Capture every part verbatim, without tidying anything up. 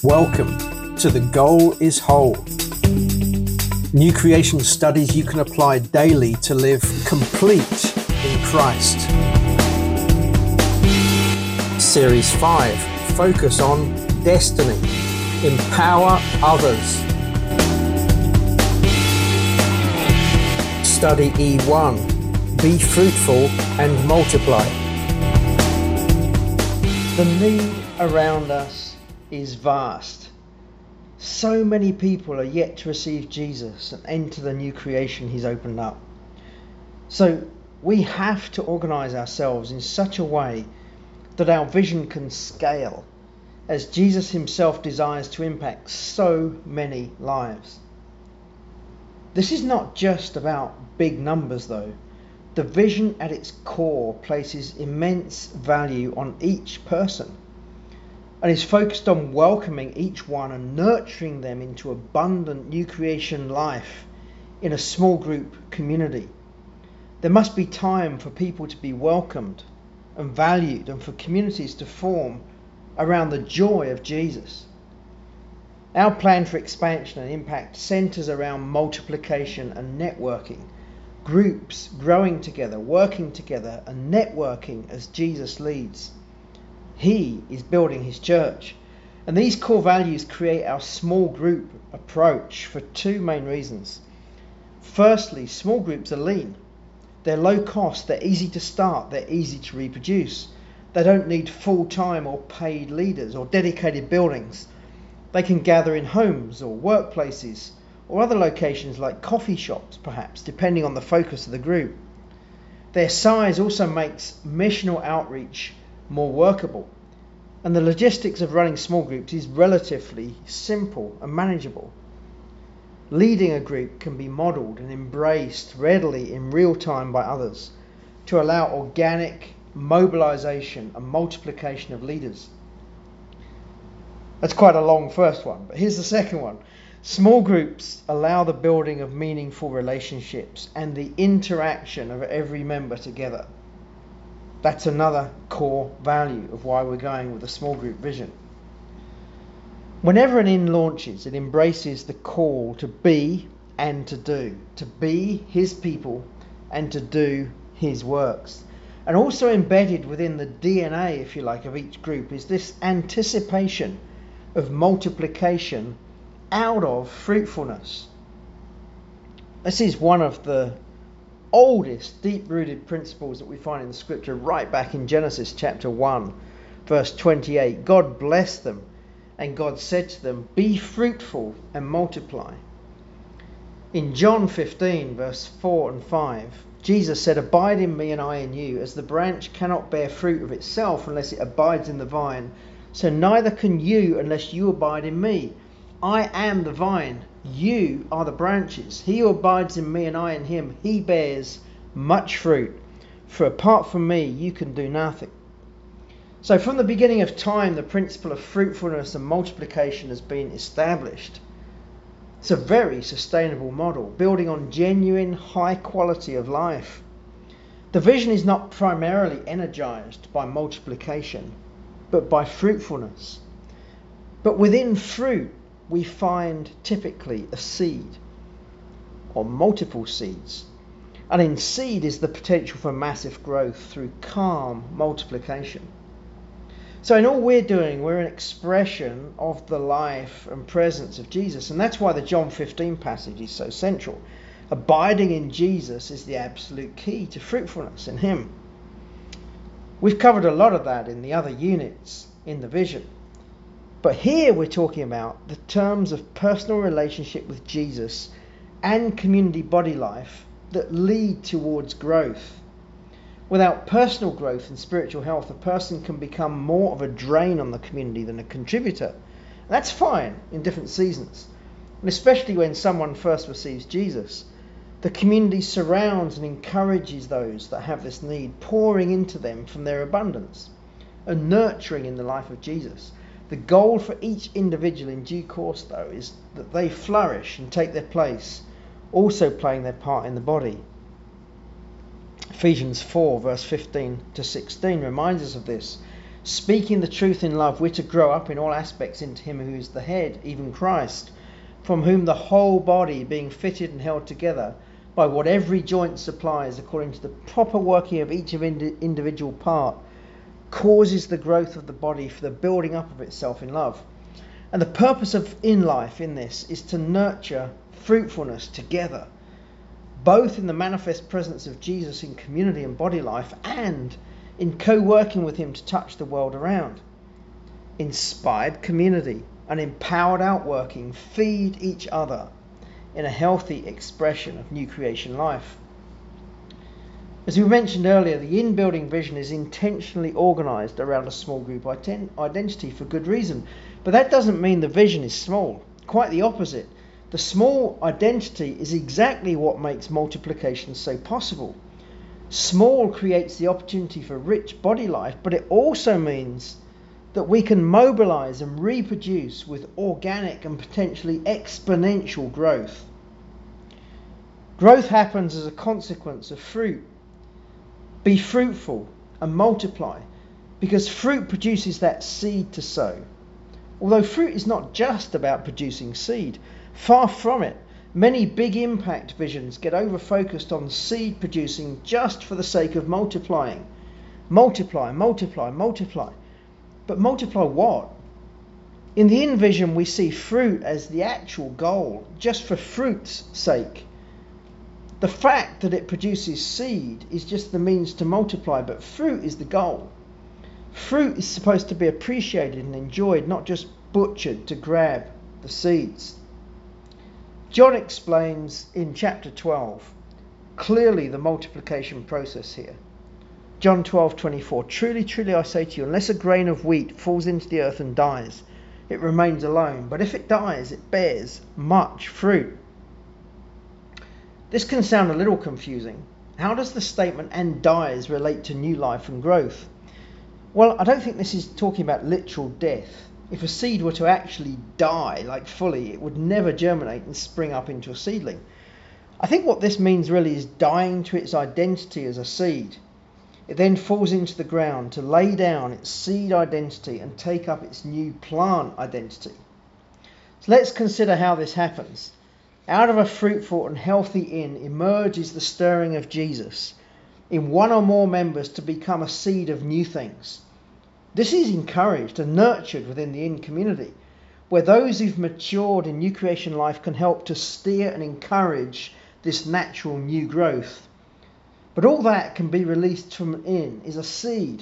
Welcome to The Goal is Whole. New creation studies you can apply daily to live complete in Christ. Series five, focus on destiny. Empower others. Study E one, be fruitful and multiply. The need around us is vast. So many people are yet to receive Jesus and enter the new creation he's opened up. So we have to organise ourselves in such a way that our vision can scale, as Jesus himself desires to impact so many lives. This is not just about big numbers though. The vision at its core places immense value on each person and is focused on welcoming each one and nurturing them into abundant new creation life in a small group community. There must be time for people to be welcomed and valued, and for communities to form around the joy of Jesus. Our plan for expansion and impact centres around multiplication and networking, groups growing together, working together and networking as Jesus leads. He is building his church, and these core values create our small group approach for two main reasons. Firstly, small groups are lean. They're low cost, they're easy to start, they're easy to reproduce. They don't need full-time or paid leaders or dedicated buildings. They can gather in homes or workplaces or other locations like coffee shops perhaps, depending on the focus of the group. Their size also makes missional outreach more workable, and the logistics of running small groups is relatively simple and manageable. Leading a group can be modelled and embraced readily in real time by others to allow organic mobilisation and multiplication of leaders. That's quite a long first one, but here's the second one. Small groups allow the building of meaningful relationships and the interaction of every member together. That's another core value of why we're going with a small group vision. Whenever an inn launches, it embraces the call to be and to do, to be his people and to do his works. And also embedded within the D N A, if you like, of each group is this anticipation of multiplication out of fruitfulness. This is one of the oldest deep-rooted principles that we find in the scripture, right back in Genesis chapter one, verse twenty-eight. God blessed them, and God said to them, be fruitful and multiply. In John fifteen, verse four and five, Jesus said, abide in me and I in you, as the branch cannot bear fruit of itself unless it abides in the vine, so neither can you unless you abide in me. I am the vine, you are the branches. He who abides in me and I in him, he bears much fruit. For apart from me, you can do nothing. So from the beginning of time, the principle of fruitfulness and multiplication has been established. It's a very sustainable model, building on genuine high quality of life. The vision is not primarily energized by multiplication, but by fruitfulness. But within fruit, we find typically a seed or multiple seeds. And in seed is the potential for massive growth through calm multiplication. So in all we're doing, we're an expression of the life and presence of Jesus. And that's why the John fifteen passage is so central. Abiding in Jesus is the absolute key to fruitfulness in him. We've covered a lot of that in the other units in the vision. But here we're talking about the terms of personal relationship with Jesus and community body life that lead towards growth. Without personal growth and spiritual health, a person can become more of a drain on the community than a contributor. That's fine in different seasons, and especially when someone first receives Jesus. The community surrounds and encourages those that have this need, pouring into them from their abundance and nurturing in the life of Jesus. The goal for each individual in due course, though, is that they flourish and take their place, also playing their part in the body. Ephesians four, verse fifteen to sixteen reminds us of this. Speaking the truth in love, we're to grow up in all aspects into him who is the head, even Christ, from whom the whole body, being fitted and held together by what every joint supplies according to the proper working of each of indi- individual part, causes the growth of the body for the building up of itself in love. And the purpose of in life in this is to nurture fruitfulness together, both in the manifest presence of Jesus in community and body life, and in co-working with him to touch the world around. Inspired community and empowered outworking feed each other in a healthy expression of new creation life. As we mentioned earlier, the in-building vision is intentionally organised around a small group identity for good reason. But that doesn't mean the vision is small. Quite the opposite. The small identity is exactly what makes multiplication so possible. Small creates the opportunity for rich body life, but it also means that we can mobilise and reproduce with organic and potentially exponential growth. Growth happens as a consequence of fruit. Be fruitful and multiply, because fruit produces that seed to sow. Although fruit is not just about producing seed, far from it. Many big impact visions get over-focused on seed producing just for the sake of multiplying. Multiply, multiply, multiply. But multiply what? In the in vision, we see fruit as the actual goal, just for fruit's sake. The fact that it produces seed is just the means to multiply, but fruit is the goal. Fruit is supposed to be appreciated and enjoyed, not just butchered to grab the seeds. John explains in chapter twelve clearly the multiplication process here. John twelve twenty-four, truly, truly I say to you, unless a grain of wheat falls into the earth and dies, it remains alone. But if it dies, it bears much fruit. This can sound a little confusing. How does the statement "and dies" relate to new life and growth? Well, I don't think this is talking about literal death. If a seed were to actually die, like fully, it would never germinate and spring up into a seedling. I think what this means really is dying to its identity as a seed. It then falls into the ground to lay down its seed identity and take up its new plant identity. So let's consider how this happens. Out of a fruitful and healthy inn emerges the stirring of Jesus in one or more members to become a seed of new things. This is encouraged and nurtured within the inn community, where those who've matured in new creation life can help to steer and encourage this natural new growth. But all that can be released from an inn is a seed.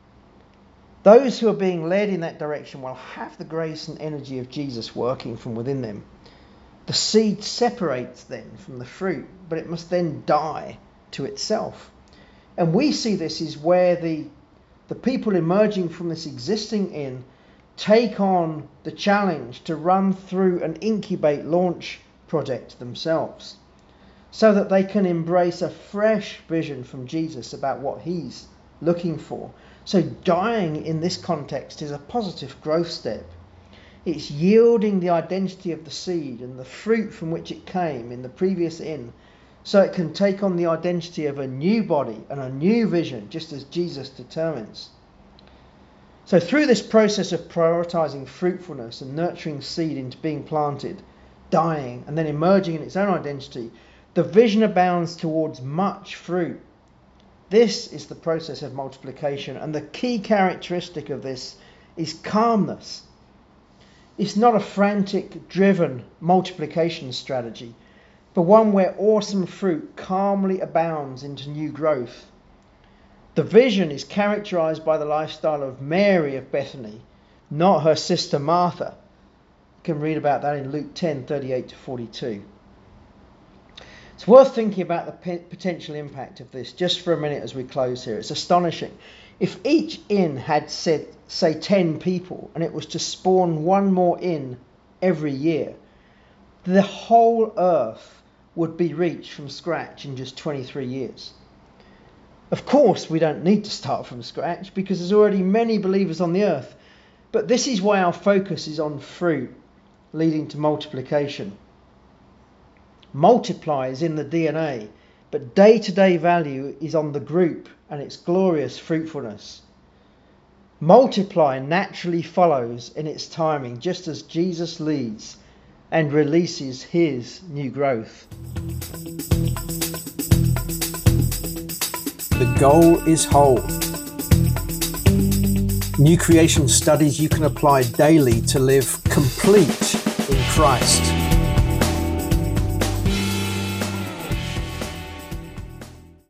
Those who are being led in that direction will have the grace and energy of Jesus working from within them. The seed separates then from the fruit, but it must then die to itself. And we see this is where the, the people emerging from this existing inn take on the challenge to run through an incubate launch project themselves, so that they can embrace a fresh vision from Jesus about what he's looking for. So dying in this context is a positive growth step. It's yielding the identity of the seed and the fruit from which it came in the previous inn, so it can take on the identity of a new body and a new vision, just as Jesus determines. So through this process of prioritizing fruitfulness and nurturing seed into being planted, dying, and then emerging in its own identity, the vision abounds towards much fruit. This is the process of multiplication, and the key characteristic of this is calmness. It's not a frantic, driven multiplication strategy, but one where awesome fruit calmly abounds into new growth. The vision is characterized by the lifestyle of Mary of Bethany, not her sister Martha. You can read about that in Luke ten, thirty-eight to forty-two. It's worth thinking about the potential impact of this just for a minute as we close here. It's astonishing. If each inn had said, say, ten people, and it was to spawn one more inn every year, the whole earth would be reached from scratch in just twenty-three years. Of course, we don't need to start from scratch because there's already many believers on the earth. But this is why our focus is on fruit, leading to multiplication. Multiply is in the D N A, but day-to-day value is on the group and its glorious fruitfulness. Multiply naturally follows in its timing, just as Jesus leads and releases his new growth. The goal is whole. New creation studies you can apply daily to live complete in Christ.